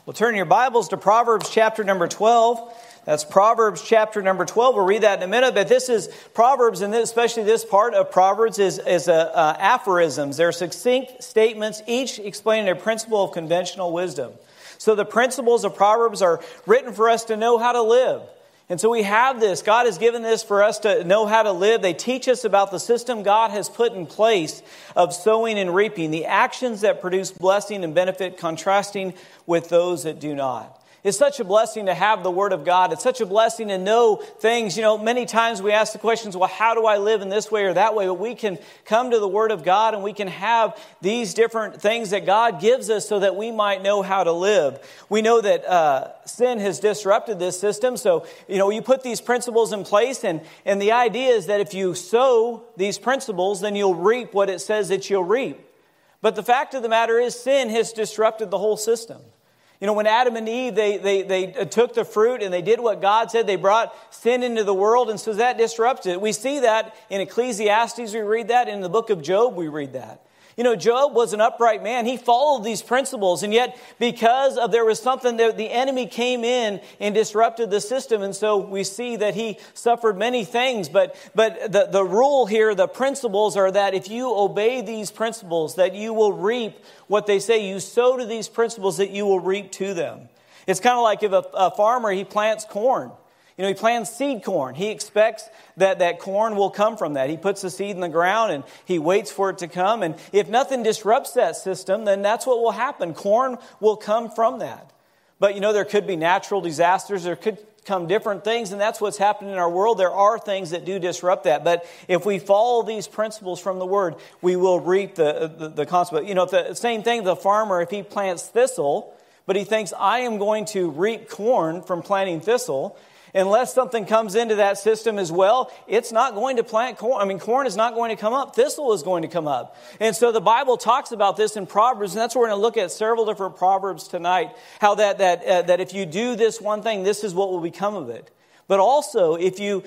Well, turn your Bibles to Proverbs chapter number 12. That's Proverbs chapter number 12. We'll read that in a minute. But this is Proverbs, and especially this part of Proverbs is aphorisms. They're succinct statements, each explaining a principle of conventional wisdom. So the principles of Proverbs are written for us to know how to live. And so we have this. God has given this for us to know how to live. They teach us about the system God has put in place of sowing and reaping, the actions that produce blessing and benefit, contrasting with those that do not. It's such a blessing to have the Word of God. It's such a blessing to know things. You know, many times we ask the questions, well, how do I live in this way or that way? But we can come to the Word of God and we can have these different things that God gives us so that we might know how to live. We know that sin has disrupted this system. So, you know, you put these principles in place and the idea is that if you sow these principles, then you'll reap what it says that you'll reap. But the fact of the matter is sin has disrupted the whole system. You know, when Adam and Eve, they took the fruit and they did what God said. They brought sin into the world, and so that disrupted it. We see that in Ecclesiastes, we read that. In the book of Job, we read that. You know, Job was an upright man. He followed these principles, and yet because of there was something that the enemy came in and disrupted the system, and so we see that he suffered many things. But the rule here, the principles are that if you obey these principles, that you will reap what they say. You sow to these principles that you will reap to them. It's kind of like if a farmer, he plants corn. You know, he plants seed corn. He expects that corn will come from that. He puts the seed in the ground and he waits for it to come. And if nothing disrupts that system, then that's what will happen. Corn will come from that. But, you know, there could be natural disasters. There could come different things. And that's what's happening in our world. There are things that do disrupt that. But if we follow these principles from the Word, we will reap the consequence. You know, the same thing, the farmer, if he plants thistle, but he thinks, I am going to reap corn from planting thistle, unless something comes into that system as well, it's not going to plant corn. I mean, corn is not going to come up. Thistle is going to come up. And so the Bible talks about this in Proverbs, and that's what we're going to look at several different Proverbs tonight, how that if you do this one thing, this is what will become of it. But also, if you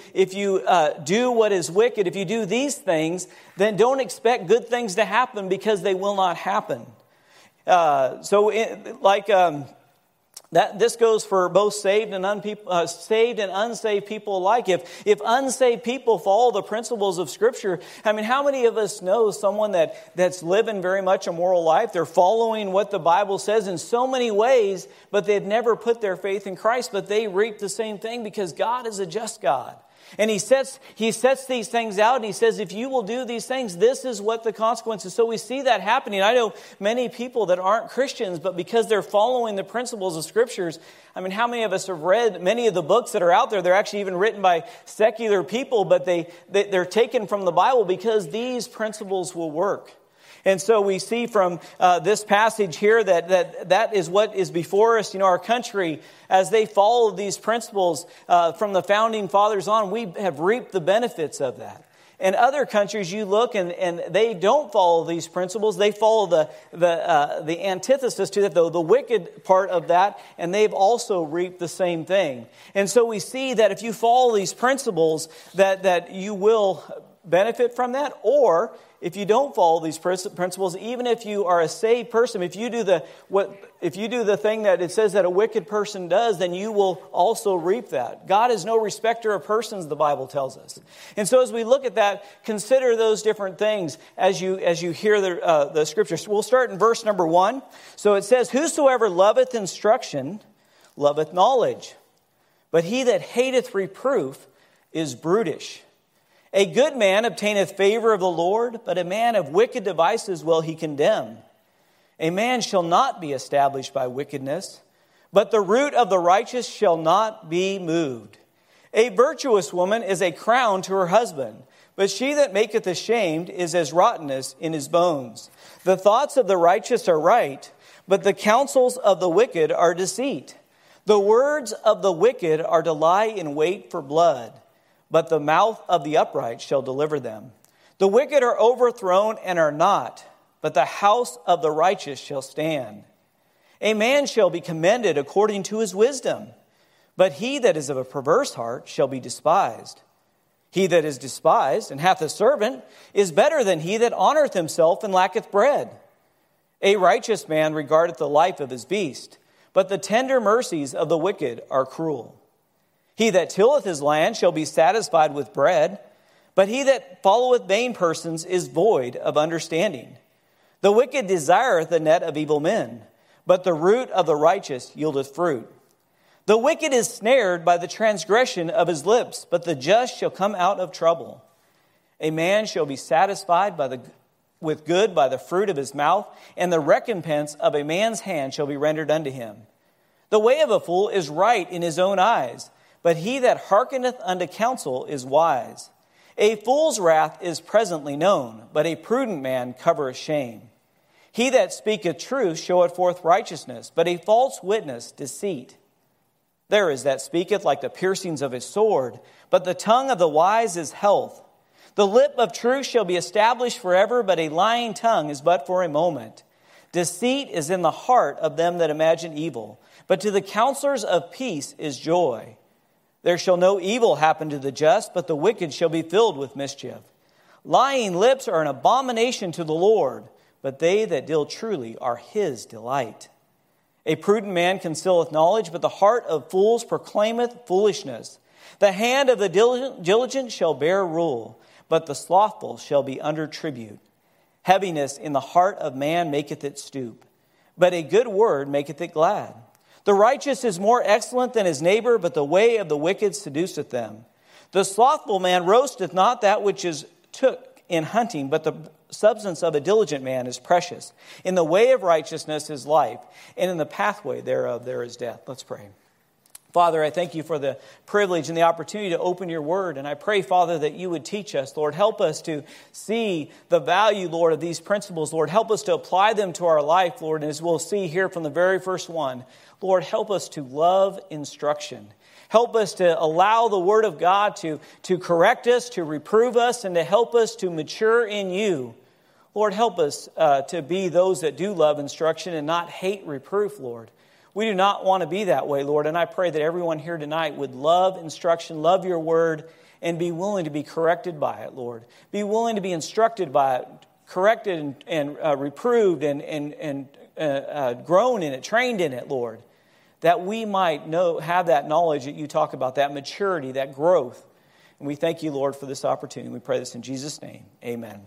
do what is wicked, if you do these things, then don't expect good things to happen because they will not happen. This goes for both saved and unsaved people alike. If unsaved people follow the principles of Scripture, I mean, how many of us know someone that's living very much a moral life? They're following what the Bible says in so many ways, but they've never put their faith in Christ, but they reap the same thing because God is a just God. And he sets these things out, and he says, if you will do these things, this is what the consequences. So we see that happening. I know many people that aren't Christians, but because they're following the principles of Scriptures, I mean, how many of us have read many of the books that are out there? They're actually even written by secular people, but they're taken from the Bible because these principles will work. And so we see from this passage here that is what is before us. You know, our country, as they follow these principles from the founding fathers on, we have reaped the benefits of that. In other countries, you look and they don't follow these principles. They follow the antithesis to that, the wicked part of that, and they've also reaped the same thing. And so we see that if you follow these principles, that you will benefit from that, or if you don't follow these principles, even if you are a saved person, if you do the thing that it says that a wicked person does, then you will also reap that. God is no respecter of persons, the Bible tells us. And so as we look at that, consider those different things as you hear the Scriptures. We'll start in verse number 1. So it says, "Whosoever loveth instruction loveth knowledge, but he that hateth reproof is brutish. A good man obtaineth favor of the Lord, but a man of wicked devices will he condemn. A man shall not be established by wickedness, but the root of the righteous shall not be moved. A virtuous woman is a crown to her husband, but she that maketh ashamed is as rottenness in his bones. The thoughts of the righteous are right, but the counsels of the wicked are deceit. The words of the wicked are to lie in wait for blood, but the mouth of the upright shall deliver them. The wicked are overthrown and are not, but the house of the righteous shall stand. A man shall be commended according to his wisdom, but he that is of a perverse heart shall be despised. He that is despised and hath a servant is better than he that honoreth himself and lacketh bread. A righteous man regardeth the life of his beast, but the tender mercies of the wicked are cruel. He that tilleth his land shall be satisfied with bread, but he that followeth vain persons is void of understanding. The wicked desireth the net of evil men, but the root of the righteous yieldeth fruit. The wicked is snared by the transgression of his lips, but the just shall come out of trouble. A man shall be satisfied with good by the fruit of his mouth, and the recompense of a man's hand shall be rendered unto him. The way of a fool is right in his own eyes, but he that hearkeneth unto counsel is wise. A fool's wrath is presently known, but a prudent man covereth shame. He that speaketh truth showeth forth righteousness, but a false witness deceit. There is that speaketh like the piercings of a sword, but the tongue of the wise is health. The lip of truth shall be established forever, but a lying tongue is but for a moment. Deceit is in the heart of them that imagine evil, but to the counselors of peace is joy. There shall no evil happen to the just, but the wicked shall be filled with mischief. Lying lips are an abomination to the Lord, but they that deal truly are his delight. A prudent man concealeth knowledge, but the heart of fools proclaimeth foolishness. The hand of the diligent shall bear rule, but the slothful shall be under tribute. Heaviness in the heart of man maketh it stoop, but a good word maketh it glad. The righteous is more excellent than his neighbor, but the way of the wicked seduceth them. The slothful man roasteth not that which is took in hunting, but the substance of a diligent man is precious. In the way of righteousness is life, and in the pathway thereof there is death. Let's pray. Father, I thank you for the privilege and the opportunity to open your word. And I pray, Father, that you would teach us. Lord, help us to see the value, Lord, of these principles. Lord, help us to apply them to our life, Lord. And as we'll see here from the very first one, Lord, help us to love instruction. Help us to allow the word of God to correct us, to reprove us, and to help us to mature in you. Lord, help us to be those that do love instruction and not hate reproof, Lord. We do not want to be that way, Lord, and I pray that everyone here tonight would love instruction, love your word, and be willing to be corrected by it, Lord. Be willing to be instructed by it, corrected and reproved and grown in it, trained in it, Lord, that we might have that knowledge that you talk about, that maturity, that growth. And we thank you, Lord, for this opportunity. We pray this in Jesus' name. Amen.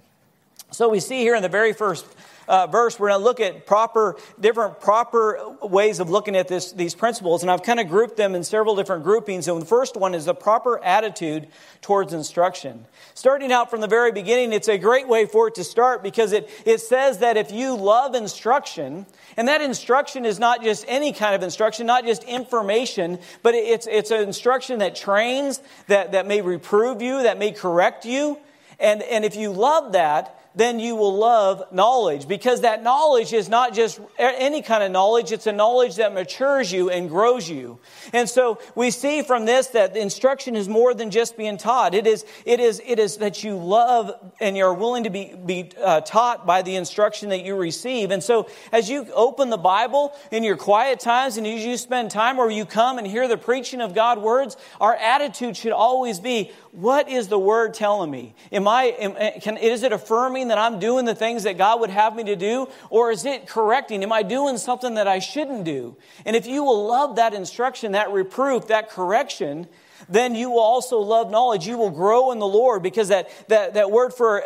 So we see here in the very first verse, we're going to look at different proper ways of looking at these principles. And I've kind of grouped them in several different groupings. And the first one is the proper attitude towards instruction. Starting out from the very beginning, it's a great way for it to start because it says that if you love instruction, and that instruction is not just any kind of instruction, not just information, but it's an instruction that trains, that may reprove you, that may correct you. And if you love that, then you will love knowledge, because that knowledge is not just any kind of knowledge. It's a knowledge that matures you and grows you. And so we see from this that instruction is more than just being taught. It is that you love and you're willing to be taught by the instruction that you receive. And so as you open the Bible in your quiet times and as you spend time where you come and hear the preaching of God's words, our attitude should always be, what is the word telling me? Is it affirming that I'm doing the things that God would have me to do? Or is it correcting? Am I doing something that I shouldn't do? And if you will love that instruction, that reproof, that correction, then you will also love knowledge. You will grow in the Lord, because that word for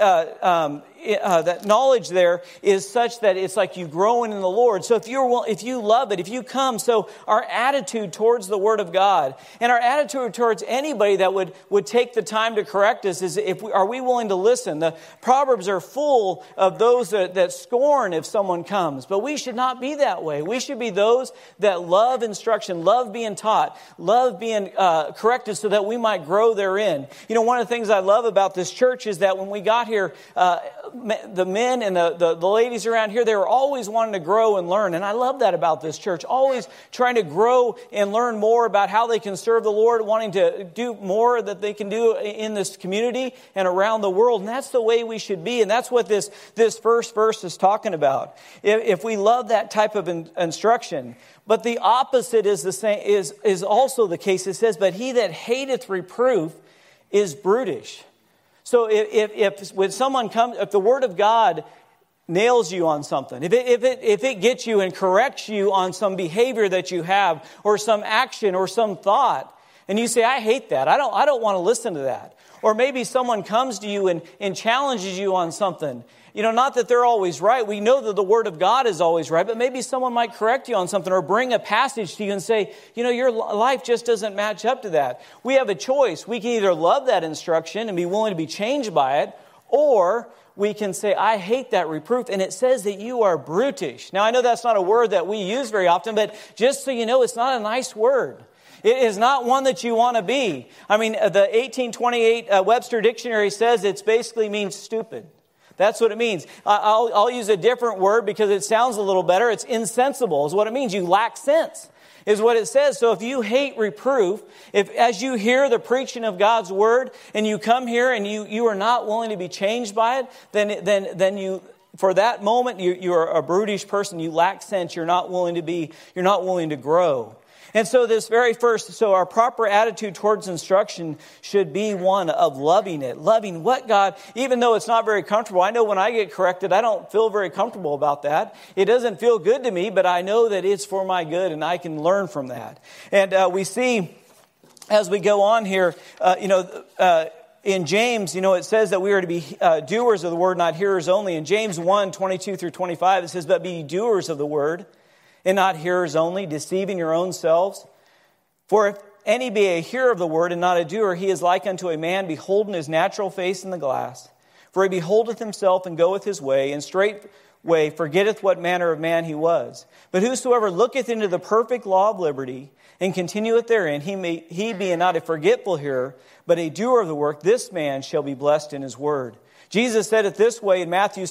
that knowledge there is such that it's like you growing in the Lord. So if you love it, if you come, so our attitude towards the Word of God and our attitude towards anybody that would take the time to correct us is, are we willing to listen? The Proverbs are full of those that scorn if someone comes, but we should not be that way. We should be those that love instruction, love being taught, love being corrected, so that we might grow therein. You know, one of the things I love about this church is that when we got here, the men and the ladies around here, they were always wanting to grow and learn. And I love that about this church. Always trying to grow and learn more about how they can serve the Lord, wanting to do more that they can do in this community and around the world. And that's the way we should be. And that's what this first verse is talking about. If we love that type of instruction. But the opposite is the same, is also the case. It says, but he that hateth reproof is brutish. So if when someone comes, if the Word of God nails you on something, if it gets you and corrects you on some behavior that you have, or some action or some thought, and you say, I hate that, I don't want to listen to that. Or maybe someone comes to you and challenges you on something. Not that they're always right. We know that the Word of God is always right, but maybe someone might correct you on something or bring a passage to you and say, your life just doesn't match up to that. We have a choice. We can either love that instruction and be willing to be changed by it, or we can say, I hate that reproof, and it says that you are brutish. Now, I know that's not a word that we use very often, but just so you know, it's not a nice word. It is not one that you want to be. I mean, the 1828 Webster Dictionary says it basically means stupid. That's what it means. I'll use a different word because it sounds a little better. It's insensible is what it means. You lack sense is what it says. So if you hate reproof, if as you hear the preaching of God's word and you come here and you are not willing to be changed by it, then you, for that moment, you are a brutish person. You lack sense. You're not willing to grow. And so so our proper attitude towards instruction should be one of loving it. Loving what God, even though it's not very comfortable. I know when I get corrected, I don't feel very comfortable about that. It doesn't feel good to me, but I know that it's for my good and I can learn from that. And we see as we go on here, in James, it says that we are to be doers of the word, not hearers only. In James 1:22-25, it says, but be doers of the word, and not hearers only, deceiving your own selves. For if any be a hearer of the word and not a doer, he is like unto a man beholding his natural face in the glass. For he beholdeth himself and goeth his way, and straightway forgetteth what manner of man he was. But whosoever looketh into the perfect law of liberty, and continueth therein, he being not a forgetful hearer, but a doer of the work, this man shall be blessed in his word. Jesus said it this way in Matthew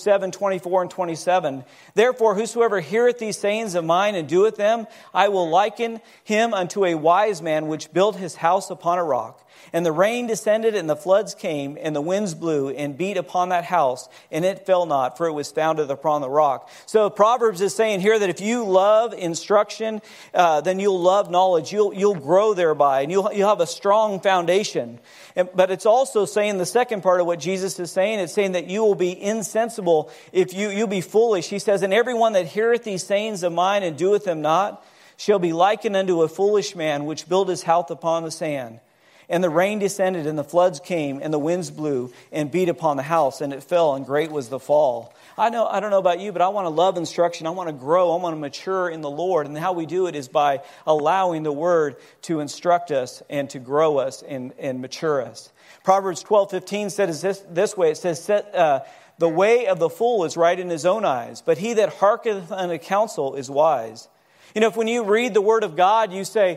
7:24-27. Therefore, whosoever heareth these sayings of mine and doeth them, I will liken him unto a wise man which built his house upon a rock. And the rain descended, and the floods came, and the winds blew, and beat upon that house, and it fell not, for it was founded upon the rock. So Proverbs is saying here that if you love instruction, then you'll love knowledge. You'll grow thereby, and you'll have a strong foundation. But it's also saying the second part of what Jesus is saying. It's saying that you will be insensible if you'll be foolish. He says, and everyone that heareth these sayings of mine and doeth them not shall be likened unto a foolish man which built his house upon the sand. And the rain descended, and the floods came, and the winds blew, and beat upon the house, and it fell, and great was the fall. I don't know about you, but I want to love instruction. I want to grow. I want to mature in the Lord. And how we do it is by allowing the Word to instruct us and to grow us and mature us. Proverbs 12:15 says this way. It says, the way of the fool is right in his own eyes, but he that hearkeneth unto counsel is wise. If when you read the Word of God, you say,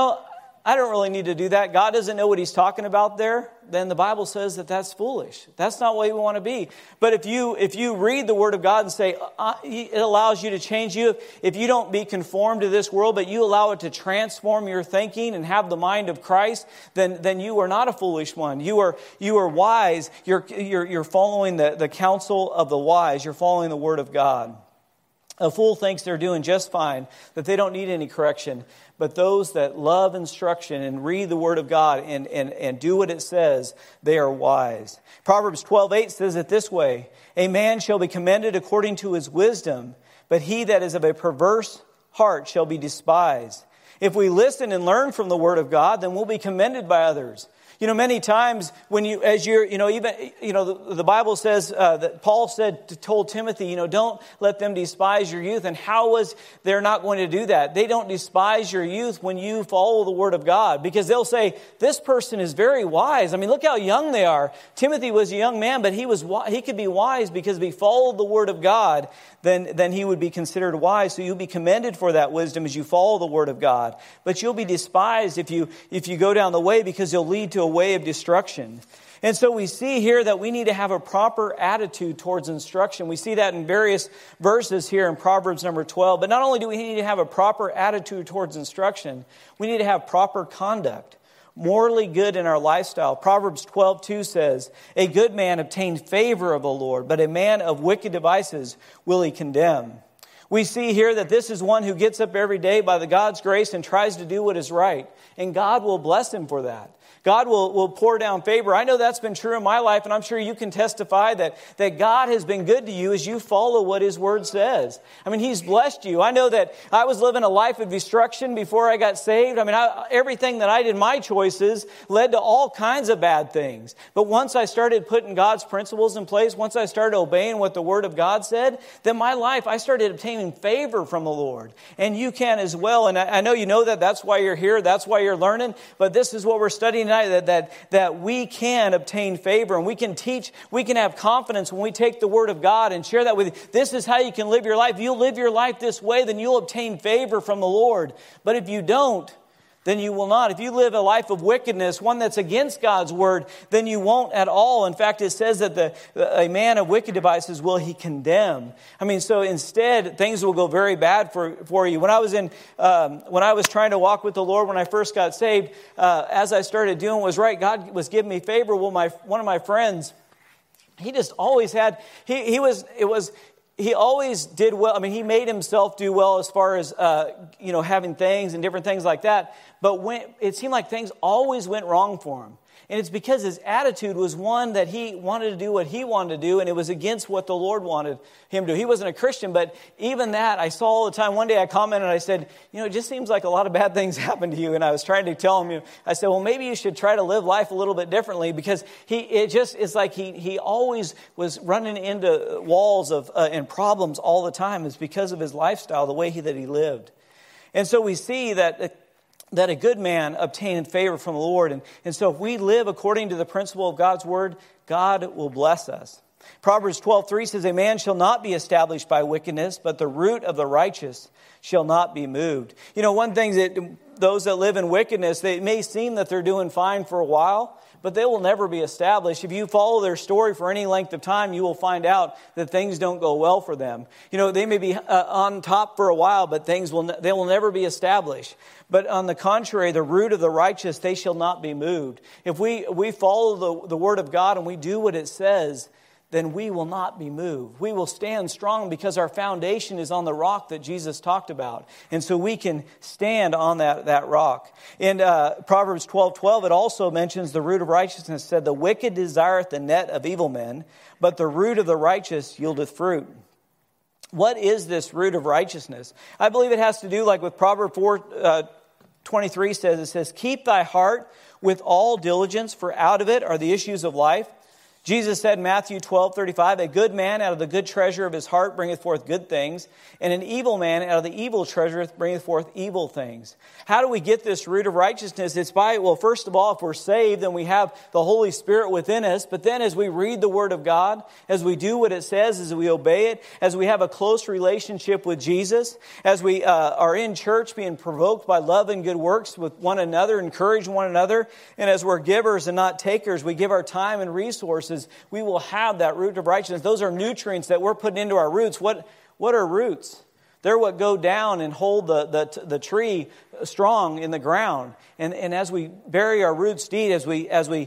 I don't really need to do that. God doesn't know what he's talking about there. Then the Bible says that that's foolish. That's not what we want to be. But if you read the Word of God and say, it allows you to change you. If you don't be conformed to this world, but you allow it to transform your thinking and have the mind of Christ, then you are not a foolish one. You are wise. You're following the counsel of the wise. You're following the Word of God. A fool thinks they're doing just fine, that they don't need any correction. But those that love instruction and read the Word of God and do what it says, they are wise. Proverbs 12:8 says it this way, a man shall be commended according to his wisdom, but he that is of a perverse heart shall be despised. If we listen and learn from the Word of God, then we'll be commended by others. Many times when the Bible says that Paul told Timothy, don't let them despise your youth. And how was they're not going to do that? They don't despise your youth when you follow the Word of God, because they'll say, this person is very wise. I mean, look how young they are. Timothy was a young man, but he could be wise because if he followed the Word of God, then he would be considered wise. So you'll be commended for that wisdom as you follow the Word of God. But you'll be despised if you go down the way, because you'll lead to a way of destruction. And so we see here that we need to have a proper attitude towards instruction. We see that in various verses here in Proverbs number 12. But not only do we need to have a proper attitude towards instruction, we need to have proper conduct, morally good in our lifestyle. Proverbs 12:2 says, a good man obtained favor of the Lord, but a man of wicked devices will he condemn. We see here that this is one who gets up every day by the God's grace and tries to do what is right. And God will bless him for that. God will pour down favor. I know that's been true in my life, and I'm sure you can testify that God has been good to you as you follow what His Word says. I mean, He's blessed you. I know that I was living a life of destruction before I got saved. I mean, everything that I did, my choices, led to all kinds of bad things. But once I started putting God's principles in place, once I started obeying what the Word of God said, then my life, I started obtaining favor from the Lord. And you can as well. And I know you know that. That's why you're here. That's why you're learning. But this is what we're studying tonight, that we can obtain favor, and we can teach, we can have confidence when we take the Word of God and share that with you. This is how you can live your life. If you'll live your life this way, then you'll obtain favor from the Lord. But if you don't, then you will not. If you live a life of wickedness, one that's against God's Word, then you won't at all. In fact, it says that a man of wicked devices will he condemn. I mean, so instead, things will go very bad for you. When I was trying to walk with the Lord, when I first got saved, as I started doing what was right, God was giving me favor. Well, one of my friends, he just always had, he always did well. I mean, he made himself do well as far as, having things and different things like that. But it seemed like things always went wrong for him. And it's because his attitude was one that he wanted to do what he wanted to do, and it was against what the Lord wanted him to do. He wasn't a Christian, but even that I saw all the time. One day I commented and I said, it just seems like a lot of bad things happen to you. And I was trying to tell him, I said, well, maybe you should try to live life a little bit differently, because it's like he always was running into walls and problems all the time. It's because of his lifestyle, the way that he lived. And so we see that a good man obtained favor from the Lord. And so if we live according to the principle of God's Word, God will bless us. Proverbs 12:3 says, a man shall not be established by wickedness, but the root of the righteous shall not be moved. One thing that those that live in wickedness, they may seem that they're doing fine for a while, but they will never be established. If you follow their story for any length of time, you will find out that things don't go well for them. They may be on top for a while, but they will never be established. But on the contrary, the root of the righteous, they shall not be moved. If we follow the Word of God and we do what it says, then we will not be moved. We will stand strong because our foundation is on the rock that Jesus talked about. And so we can stand on that rock. In Proverbs 12:12, it also mentions the root of righteousness, said, the wicked desireth the net of evil men, but the root of the righteous yieldeth fruit. What is this root of righteousness? I believe it has to do, like with Proverbs 4:23 says, it says, keep thy heart with all diligence, for out of it are the issues of life. Jesus said in Matthew 12:35, a good man out of the good treasure of his heart bringeth forth good things, and an evil man out of the evil treasure bringeth forth evil things. How do we get this root of righteousness? It's by, first of all, if we're saved, then we have the Holy Spirit within us. But then as we read the Word of God, as we do what it says, as we obey it, as we have a close relationship with Jesus, as we are in church being provoked by love and good works with one another, encourage one another, and as we're givers and not takers, we give our time and resources, we will have that root of righteousness. Those are nutrients that we're putting into our roots. What are roots? They're what go down and hold the tree strong in the ground. And as we bury our roots deep, as we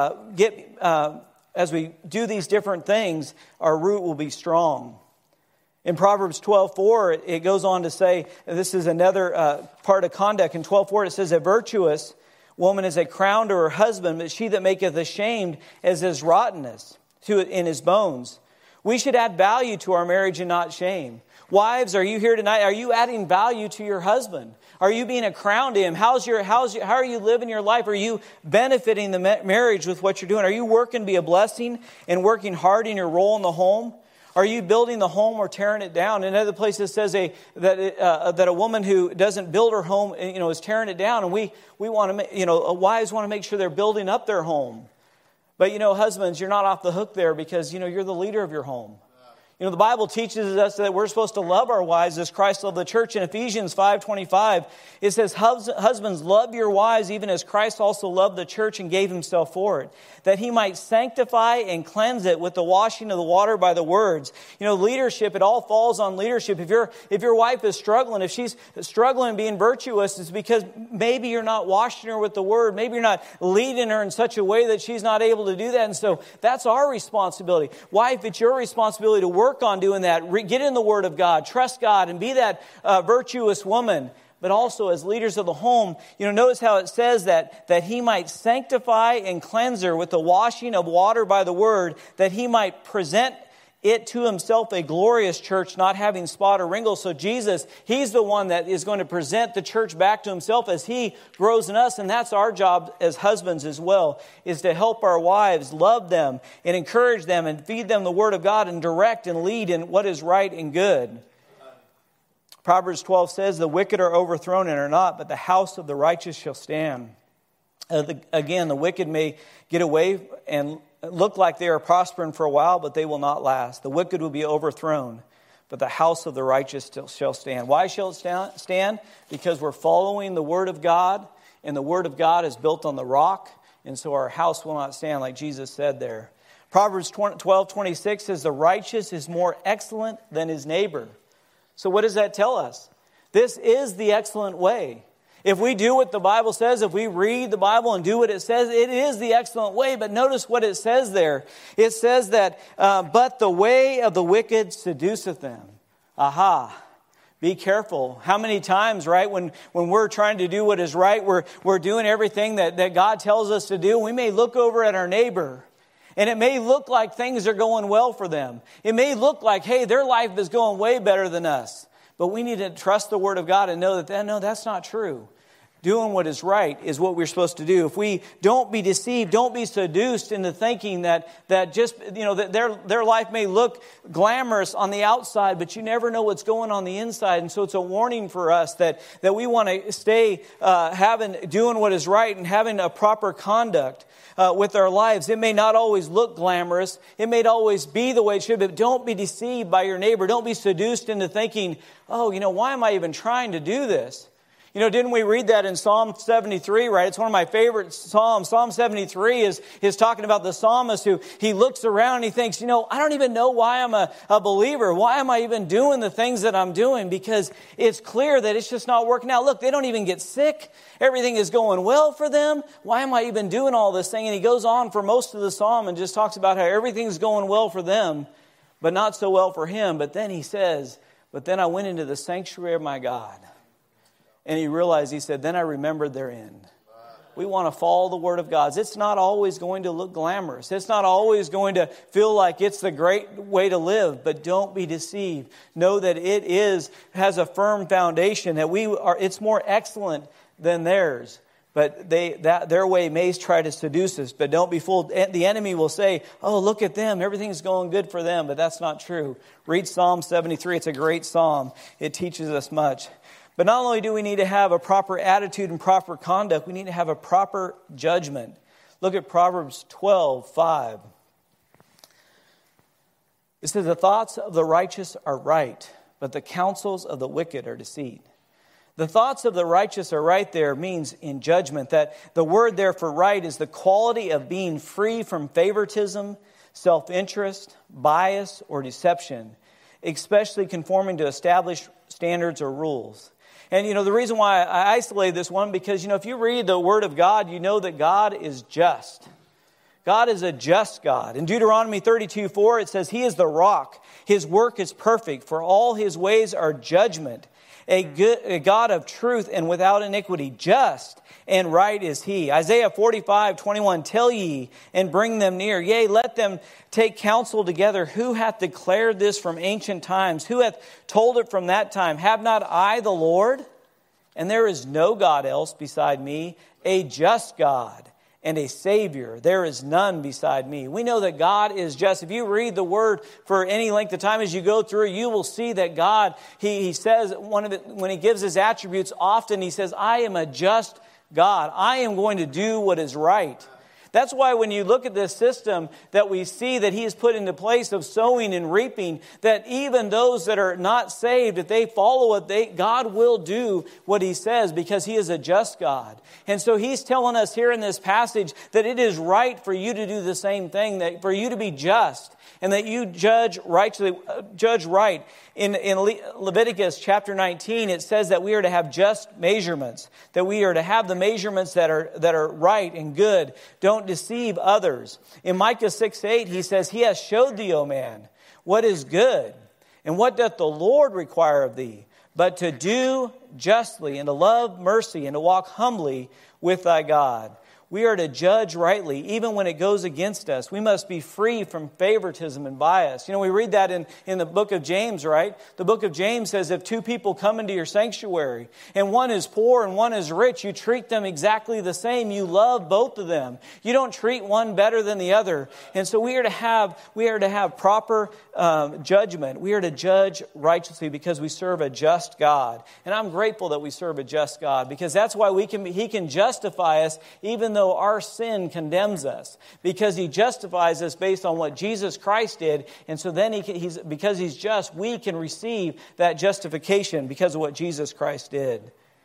do these different things, our root will be strong. In Proverbs 12:4, it goes on to say, this is another part of conduct. In 12:4, it says, a virtuous woman is a crown to her husband, but she that maketh ashamed is his rottenness in his bones. We should add value to our marriage and not shame. Wives, are you here tonight? Are you adding value to your husband? Are you being a crown to him? How are you living your life? Are you benefiting the marriage with what you're doing? Are you working to be a blessing and working hard in your role in the home? Are you building the home or tearing it down? In other places, it says that a woman who doesn't build her home, is tearing it down. And we want to, wives want to make sure they're building up their home. But husbands, you're not off the hook there because you're the leader of your home. The Bible teaches us that we're supposed to love our wives as Christ loved the church. In Ephesians 5:25, it says, husbands, love your wives even as Christ also loved the church and gave himself for it, that he might sanctify and cleanse it with the washing of the water by the words. Leadership, it all falls on leadership. If your wife is struggling, if she's struggling being virtuous, it's because maybe you're not washing her with the word. Maybe you're not leading her in such a way that she's not able to do that. And so that's our responsibility. Wife, it's your responsibility to work on doing that. Get in the Word of God. Trust God and be that virtuous woman. but also as leaders of the home. Notice how it says that he might sanctify and cleanse her with the washing of water by the word, that he might present it to himself a glorious church, not having spot or wrinkle. So Jesus, he's the one that is going to present the church back to himself as he grows in us. And that's our job as husbands as well, is to help our wives, love them and encourage them and feed them the word of God and direct and lead in what is right and good. Proverbs 12 says, the wicked are overthrown and are not, but the house of the righteous shall stand. Again, the wicked may get away and look like they are prospering for a while, but they will not last. The wicked will be overthrown, but the house of the righteous shall stand. Why shall it stand? Because we're following the word of God, and the word of God is built on the rock, and so our house will not stand, like Jesus said there. Proverbs 12:26 says, the righteous is more excellent than his neighbor. So what does that tell us? This is the excellent way. If we do what the Bible says, if we read the Bible and do what it says, it is the excellent way. But notice what it says there. It says that, but the way of the wicked seduceth them. Aha. Be careful. How many times, right, when we're trying to do what is right, we're doing everything that God tells us to do. We may look over at our neighbor, and it may look like things are going well for them. It may look like, hey, their life is going way better than us. But we need to trust the Word of God and know that, no, that's not true. Doing what is right is what we're supposed to do. If we don't be deceived, don't be seduced into thinking that just, that their life may look glamorous on the outside, but you never know what's going on the inside. And so it's a warning for us that we want to stay doing what is right and having a proper conduct with our lives. It may not always look glamorous. It may not always be the way it should, but don't be deceived by your neighbor. Don't be seduced into thinking, why am I even trying to do this? Didn't we read that in Psalm 73, right? It's one of my favorite Psalms. Psalm 73 is talking about the psalmist who he looks around and he thinks, I don't even know why I'm a believer. Why am I even doing the things that I'm doing? Because it's clear that it's just not working out. Look, they don't even get sick. Everything is going well for them. Why am I even doing all this thing? And he goes on for most of the psalm and just talks about how everything's going well for them, but not so well for him. But then he says, but then I went into the sanctuary of my God. And he realized, he said, then I remembered their end. We want to follow the Word of God. It's not always going to look glamorous. It's not always going to feel like it's the great way to live. But don't be deceived. Know that it has a firm foundation, that it's more excellent than theirs. But their way may try to seduce us. But don't be fooled. The enemy will say, oh, look at them. Everything's going good for them. But that's not true. Read Psalm 73. It's a great psalm. It teaches us much. But not only do we need to have a proper attitude and proper conduct, we need to have a proper judgment. Look at Proverbs 12:5. It says, the thoughts of the righteous are right, but the counsels of the wicked are deceit. The thoughts of the righteous are right there means in judgment, that the word there for right is the quality of being free from favoritism, self-interest, bias, or deception, especially conforming to established standards or rules. And, the reason why I isolate this one, because, if you read the Word of God, you know that God is just. God is a just God. In Deuteronomy 32:4, it says, he is the rock. His work is perfect, for all his ways are judgment. A God of truth and without iniquity, just and right is he. Isaiah 45:21, tell ye and bring them near. Yea, let them take counsel together. Who hath declared this from ancient times? Who hath told it from that time? Have not I the Lord? And there is no God else beside me, a just God and a Savior. There is none beside me. We know that God is just. If you read the Word for any length of time as you go through, you will see that God, He says, when He gives His attributes, often He says, I am a just God. I am going to do what is right. That's why when you look at this system that we see that He has put into place of sowing and reaping, that even those that are not saved, if they follow it, God will do what He says because He is a just God. And so He's telling us here in this passage that it is right for you to do the same thing, that for you to be just and that you judge right. In Leviticus chapter 19, it says that we are to have just measurements, that we are to have the measurements that are right and good. Don't deceive others. In Micah 6:8, he says, He has showed thee, O man, what is good, and what doth the Lord require of thee, but to do justly and to love mercy and to walk humbly with thy God. We are to judge rightly, even when it goes against us. We must be free from favoritism and bias. We read that in the book of James, right? The book of James says if two people come into your sanctuary and one is poor and one is rich, you treat them exactly the same. You love both of them. You don't treat one better than the other. And so we are to have proper judgment. We are to judge righteously because we serve a just God. And I'm grateful that we serve a just God, because that's why He can justify us even though our sin condemns us, because He justifies us based on what Jesus Christ did. And so then because He's just, we can receive that justification because of what Jesus Christ did.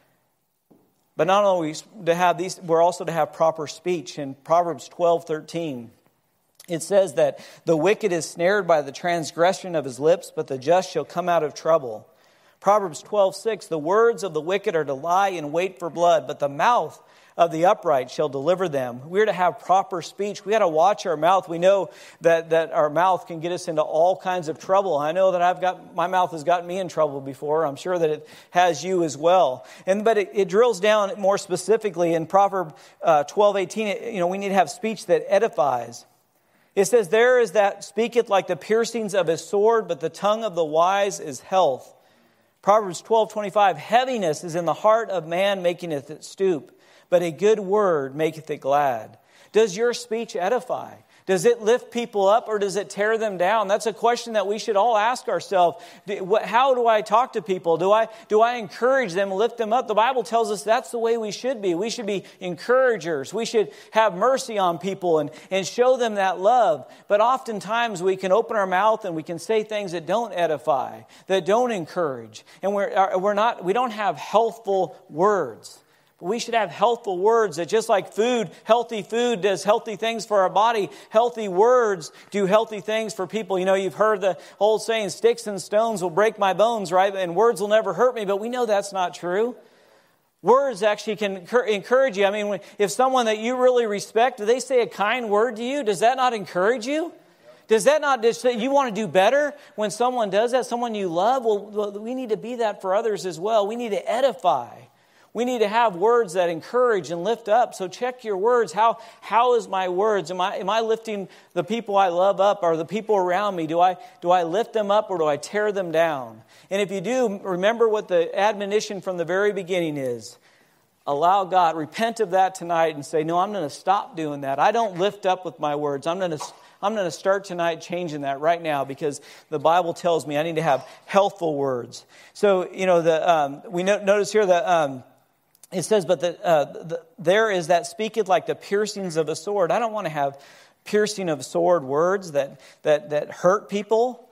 But not only to have these, we're also to have proper speech. In Proverbs 12:13, it says that the wicked is snared by the transgression of his lips, but the just shall come out of trouble. Proverbs 12:6, the words of the wicked are to lie in wait for blood, but the mouth of the upright shall deliver them. We're to have proper speech. We got to watch our mouth. We know that our mouth can get us into all kinds of trouble. I know that my mouth has gotten me in trouble before. I'm sure that it has you as well. But it drills down more specifically in Proverbs 12:18. We need to have speech that edifies. It says, there is that speaketh like the piercings of a sword, but the tongue of the wise is health. Proverbs 12:25, heaviness is in the heart of man, maketh it stoop, but a good word maketh it glad. Does your speech edify? Does it lift people up, or does it tear them down? That's a question that we should all ask ourselves. How do I talk to people? Do I encourage them, lift them up? The Bible tells us that's the way we should be. We should be encouragers. We should have mercy on people and show them that love. But oftentimes we can open our mouth and we can say things that don't edify, that don't encourage. And we don't have healthful words. We should have healthful words that, just like healthy food does healthy things for our body, healthy words do healthy things for people. You've heard the old saying, sticks and stones will break my bones, right? And words will never hurt me, but we know that's not true. Words actually can encourage you. If someone that you really respect, do they say a kind word to you? Does that not encourage you? Does that not just say you want to do better when someone does that, someone you love? Well, we need to be that for others as well. We need to edify. We need to have words that encourage and lift up. So check your words. How is my words? Am I lifting the people I love up, or the people around me? Do I lift them up, or do I tear them down? And if you do, remember what the admonition from the very beginning is. Allow God, repent of that tonight and say, no, I'm going to stop doing that. I don't lift up with my words. I'm going to start tonight changing that right now, because the Bible tells me I need to have healthful words. So, we notice here that it says, but there is that speaketh like the piercings of a sword. I don't want to have piercing of sword words that hurt people,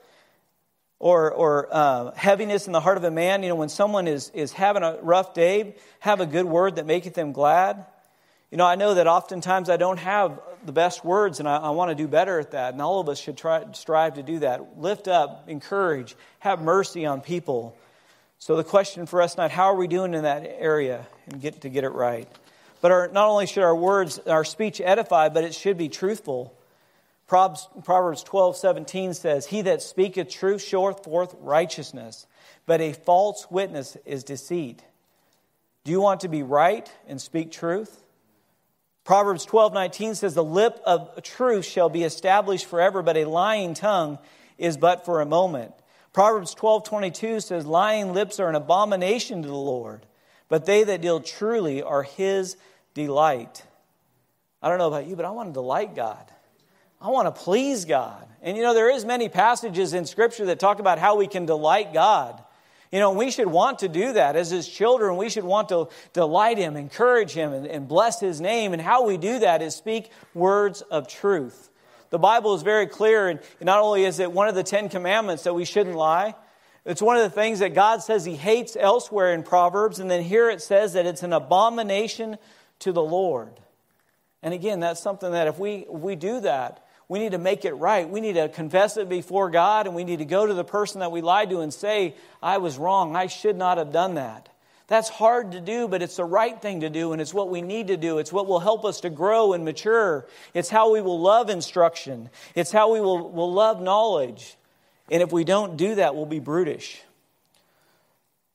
or heaviness in the heart of a man. When someone is having a rough day, have a good word that maketh them glad. I know that oftentimes I don't have the best words, and I want to do better at that. And all of us should strive to do that. Lift up, encourage, have mercy on people. So the question for us tonight, how are we doing in that area, and get it right? But not only should our speech edify, but it should be truthful. Proverbs 12:17 says, he that speaketh truth showeth forth righteousness, but a false witness is deceit. Do you want to be right and speak truth? Proverbs 12:19 says, the lip of truth shall be established forever, but a lying tongue is but for a moment. Proverbs 12:22 says, lying lips are an abomination to the Lord, but they that deal truly are His delight. I don't know about you, but I want to delight God. I want to please God. And there is many passages in Scripture that talk about how we can delight God. We should want to do that. As His children, we should want to delight Him, encourage Him, and bless His name. And how we do that is speak words of truth. The Bible is very clear, and not only is it one of the 10 commandments that we shouldn't lie, it's one of the things that God says He hates elsewhere in Proverbs, and then here it says that it's an abomination to the Lord. And again, that's something that if we do that, we need to make it right. We need to confess it before God, and we need to go to the person that we lied to and say, I was wrong. I should not have done that. That's hard to do, but it's the right thing to do, and it's what we need to do. It's what will help us to grow and mature. It's how we will love instruction. It's how we will love knowledge. And if we don't do that, we'll be brutish.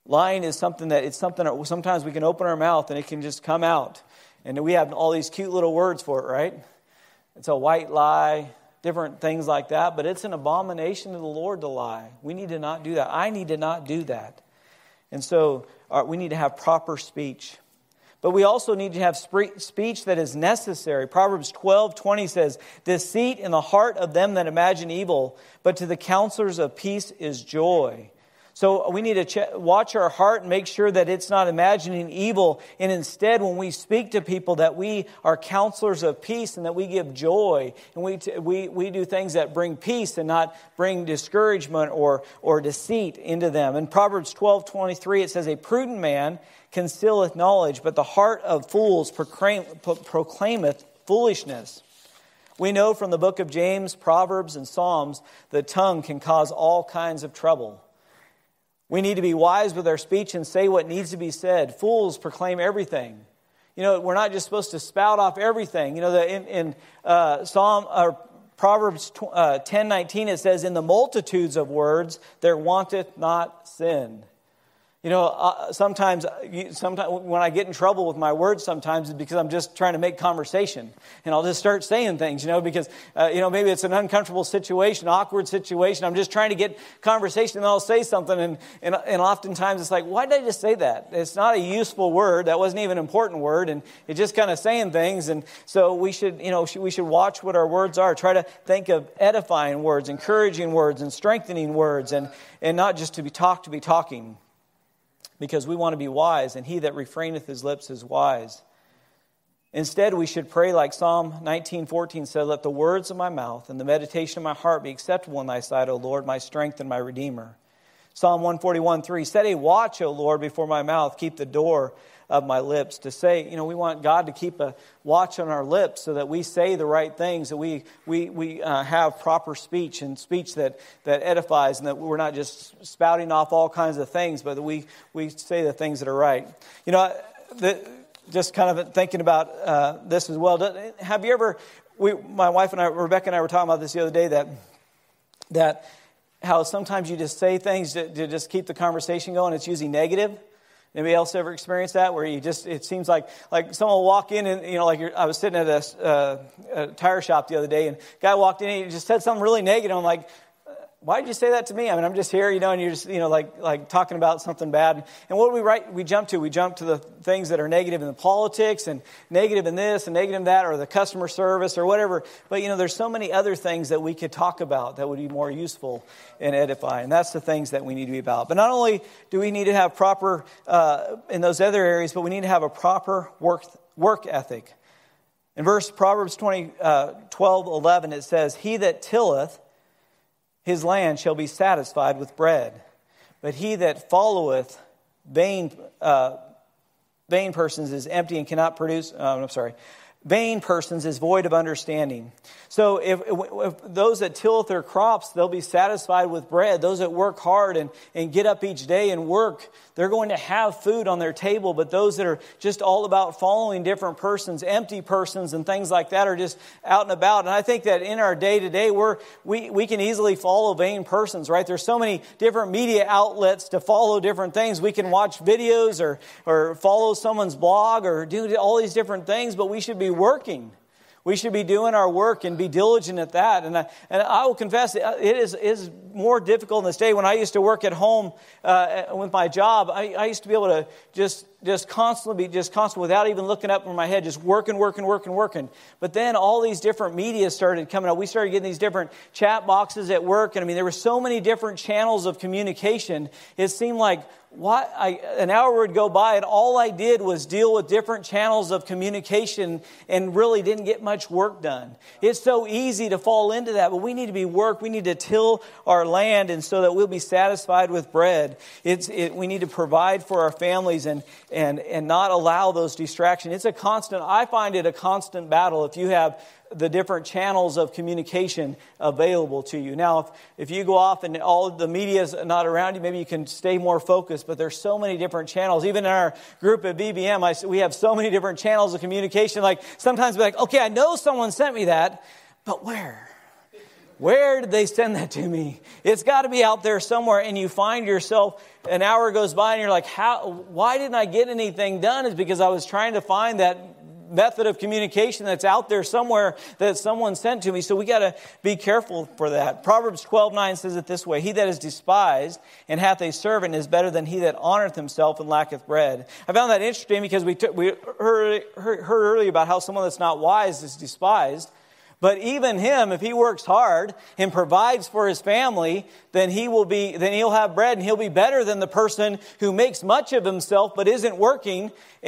Lying is something that sometimes we can open our mouth and it can just come out. And we have all these cute little words for it, right? It's a white lie, different things like that. But it's an abomination to the Lord to lie. We need to not do that. I need to not do that. And so we need to have proper speech. But we also need to have speech that is necessary. Proverbs 12:20 says, deceit in the heart of them that imagine evil, but to the counselors of peace is joy. So we need to watch our heart and make sure that it's not imagining evil. And instead, when we speak to people, that we are counselors of peace and that we give joy. And we do things that bring peace and not bring discouragement or deceit into them. In Proverbs 12:23, it says, a prudent man concealeth knowledge, but the heart of fools proclaimeth foolishness. We know from the book of James, Proverbs, and Psalms, the tongue can cause all kinds of trouble. We need to be wise with our speech and say what needs to be said. Fools proclaim everything. We're not just supposed to spout off everything. In Proverbs 10:19, it says, in the multitudes of words there wanteth not sin. Sometimes when I get in trouble with my words, sometimes it's because I'm just trying to make conversation. And I'll just start saying things, because, maybe it's an uncomfortable situation, awkward situation. I'm just trying to get conversation and I'll say something. And oftentimes it's like, why did I just say that? It's not a useful word. That wasn't even an important word. And it's just kind of saying things. And so we should watch what our words are. Try to think of edifying words, encouraging words, and strengthening words. And not just to be talking. Because we want to be wise, and he that refraineth his lips is wise. Instead, we should pray like Psalm 19:14 said, let the words of my mouth and the meditation of my heart be acceptable in thy sight, O Lord, my strength and my Redeemer. Psalm 141:3, set a watch, O Lord, before my mouth, keep the door of my lips. To say, we want God to keep a watch on our lips so that we say the right things, that we have proper speech and speech that edifies, and that we're not just spouting off all kinds of things, but that we say the things that are right. Just kind of thinking about this as well. Have you ever, my wife and I, Rebecca and I were talking about this the other day, that how sometimes you just say things to just keep the conversation going. It's usually negative. Anybody else ever experienced that? Where it seems like someone will walk in and, I was sitting at a tire shop the other day, and a guy walked in and he just said something really negative. I'm like, why did you say that to me? I mean, I'm just here, and you're just, like talking about something bad. And what do we write? We jump to the things that are negative in the politics, and negative in this, and negative in that, or the customer service, or whatever. But, there's so many other things that we could talk about that would be more useful and edifying. And that's the things that we need to be about. But not only do we need to have proper, in those other areas, but we need to have a proper work ethic. In Proverbs 12:11, it says, he that tilleth his land shall be satisfied with bread. But he that followeth vain persons is empty and cannot produce. Vain persons is void of understanding. So if those that tilleth their crops, they'll be satisfied with bread. Those that work hard and get up each day and work, they're going to have food on their table. But those that are just all about following different persons, empty persons and things like that, are just out and about. And I think that in our day-to-day, we can easily follow vain persons, right? There's so many different media outlets to follow different things. We can watch videos or follow someone's blog or do all these different things, but we should be working. We should be doing our work and be diligent at that. And I will confess, it is more difficult in this day. When I used to work at home with my job, I used to be able to just constantly without even looking up from my head, just working. But then all these different media started coming up. We started getting these different chat boxes at work. And there were so many different channels of communication. It seemed like an hour would go by and all I did was deal with different channels of communication and really didn't get much work done. It's so easy to fall into that, but we need to we need to till our land, and so that we'll be satisfied with bread. We need to provide for our families and not allow those distractions. I find it a constant battle if you have the different channels of communication available to you. Now, if you go off and all the media is not around you, maybe you can stay more focused, but there's so many different channels. Even in our group at VBM, we have so many different channels of communication. Like sometimes we're like, okay, I know someone sent me that, but where? Where did they send that to me? It's got to be out there somewhere. And you find yourself, an hour goes by and you're like, why didn't I get anything done? It's because I was trying to find that method of communication that's out there somewhere that someone sent to me. So we got to be careful for that. Proverbs 12:9 says it this way: he that is despised and hath a servant is better than he that honoreth himself and lacketh bread. I found that interesting because we heard earlier about how someone that's not wise is despised. But even him, if he works hard and provides for his family, then he'll have bread, and he'll be better than the person who makes much of himself but isn't working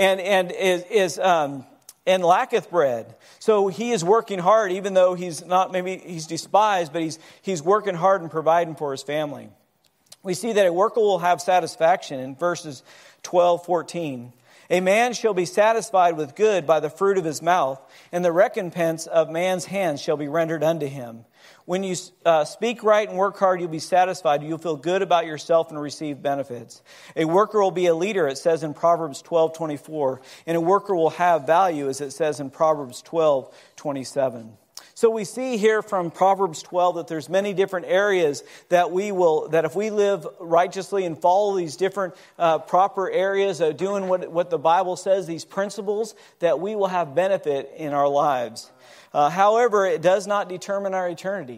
and lacketh bread. So he is working hard, even though he's despised, but he's working hard and providing for his family. We see that a worker will have satisfaction in verses 12-14. A man shall be satisfied with good by the fruit of his mouth, and the recompense of man's hands shall be rendered unto him. When you speak right and work hard, you'll be satisfied. You'll feel good about yourself and receive benefits. A worker will be a leader, it says in Proverbs 12:24. And a worker will have value, as it says in Proverbs 12:27. So we see here from Proverbs 12 that there's many different areas that if we live righteously and follow these different proper areas of doing what the Bible says, these principles, that we will have benefit in our lives. However, it does not determine our eternity.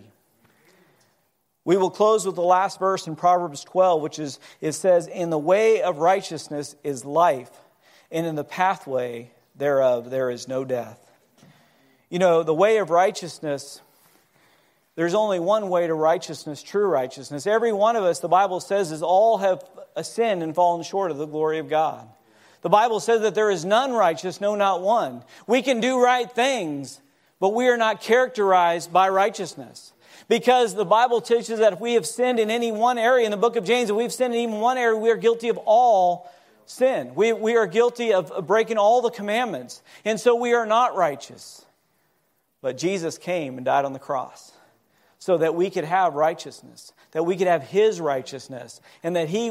We will close with the last verse in Proverbs 12, it says, in the way of righteousness is life, and in the pathway thereof there is no death. You know, the way of righteousness, there's only one way to righteousness, true righteousness. Every one of us, the Bible says, is all have sinned and fallen short of the glory of God. The Bible says that there is none righteous, no, not one. We can do right things, but we are not characterized by righteousness. Because the Bible teaches that if we have sinned in any one area, in the book of James, if we've sinned in even one area, we are guilty of all sin. We are guilty of breaking all the commandments. And so we are not righteous. But Jesus came and died on the cross so that we could have righteousness, that we could have His righteousness, and that He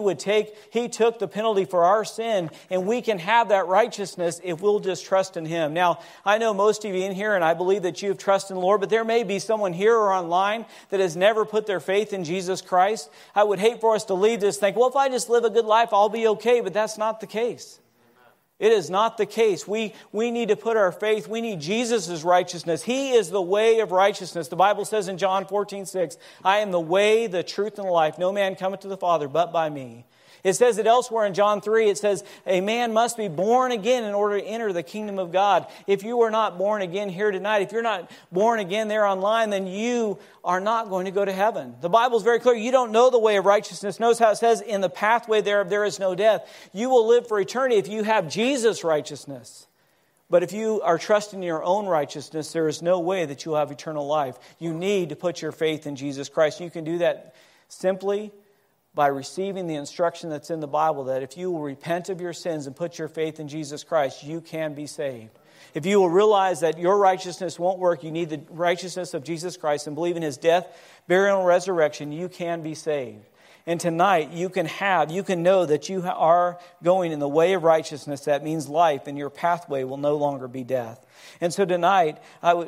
took the penalty for our sin, and we can have that righteousness if we'll just trust in Him. Now, I know most of you in here, and I believe that you have trust in the Lord, but there may be someone here or online that has never put their faith in Jesus Christ. I would hate for us to leave this think, well, if I just live a good life, I'll be okay, but that's not the case. It is not the case. We need to put our faith, we need Jesus' righteousness. He is the way of righteousness. The Bible says in John 14:6, I am the way, the truth, and the life. No man cometh to the Father but by me. It says it elsewhere in John 3, it says, a man must be born again in order to enter the kingdom of God. If you are not born again here tonight, if you're not born again there online, then you are not going to go to heaven. The Bible is very clear. You don't know the way of righteousness. Notice how it says, in the pathway thereof there is no death. You will live for eternity if you have Jesus' righteousness. But if you are trusting in your own righteousness, there is no way that you'll have eternal life. You need to put your faith in Jesus Christ. You can do that simply by receiving the instruction that's in the Bible that if you will repent of your sins and put your faith in Jesus Christ, you can be saved. If you will realize that your righteousness won't work, you need the righteousness of Jesus Christ and believe in His death, burial, and resurrection, you can be saved. And tonight, you can know that you are going in the way of righteousness. That means life, and your pathway will no longer be death. And so tonight,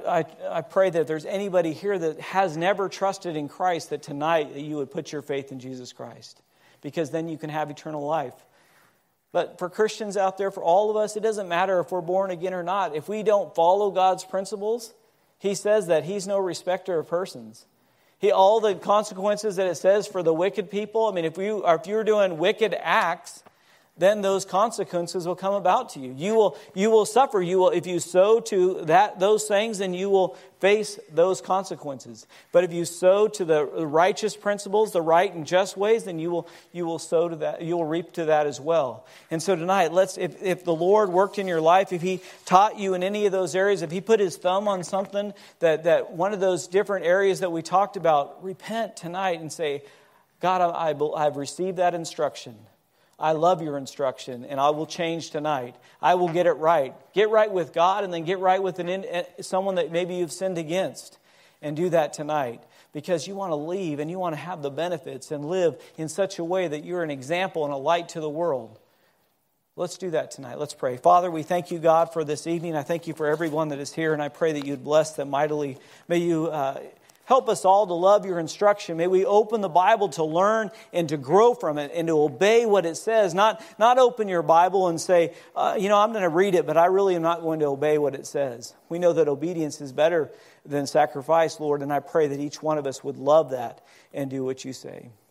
I pray that if there's anybody here that has never trusted in Christ, that tonight you would put your faith in Jesus Christ. Because then you can have eternal life. But for Christians out there, for all of us, it doesn't matter if we're born again or not. If we don't follow God's principles, He says that He's no respecter of persons. All the consequences that it says for the wicked people, I mean, if you're doing wicked acts, then those consequences will come about to you. You will suffer. If you sow to those things, then you will face those consequences. But if you sow to the righteous principles, the right and just ways, then you will sow to that. You will reap to that as well. And so tonight, if the Lord worked in your life, if He taught you in any of those areas, if He put His thumb on something that one of those different areas that we talked about, repent tonight and say, God, I've received that instruction. I love your instruction, and I will change tonight. I will get it right. Get right with God, and then get right with someone that maybe you've sinned against. And do that tonight. Because you want to leave, and you want to have the benefits, and live in such a way that you're an example and a light to the world. Let's do that tonight. Let's pray. Father, we thank you, God, for this evening. I thank you for everyone that is here, and I pray that you'd bless them mightily. May you Help us all to love your instruction. May we open the Bible to learn and to grow from it and to obey what it says. Not open your Bible and say, I'm going to read it, but I really am not going to obey what it says. We know that obedience is better than sacrifice, Lord, and I pray that each one of us would love that and do what you say.